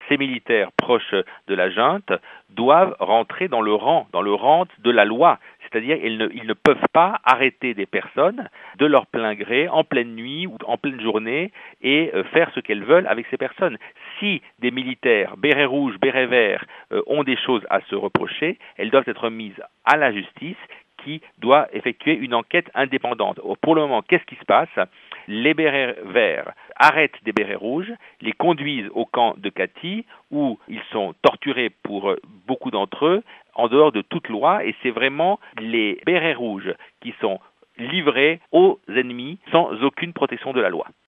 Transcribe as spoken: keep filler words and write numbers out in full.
ces militaires proches de la junte doivent rentrer dans le rang, dans le rang de la loi. C'est-à-dire qu'ils ne, ils ne peuvent pas arrêter des personnes de leur plein gré, en pleine nuit ou en pleine journée, et euh, faire ce qu'elles veulent avec ces personnes. Si des militaires, bérets rouges, bérets verts, euh, ont des choses à se reprocher, elles doivent être mises à la justice, qui doit effectuer une enquête indépendante. Pour le moment, qu'est-ce qui se passe? Les bérets verts arrêtent des bérets rouges, les conduisent au camp de Katy, où ils sont torturés pour beaucoup d'entre eux, en dehors de toute loi, et c'est vraiment les bérets rouges qui sont livrés aux ennemis sans aucune protection de la loi.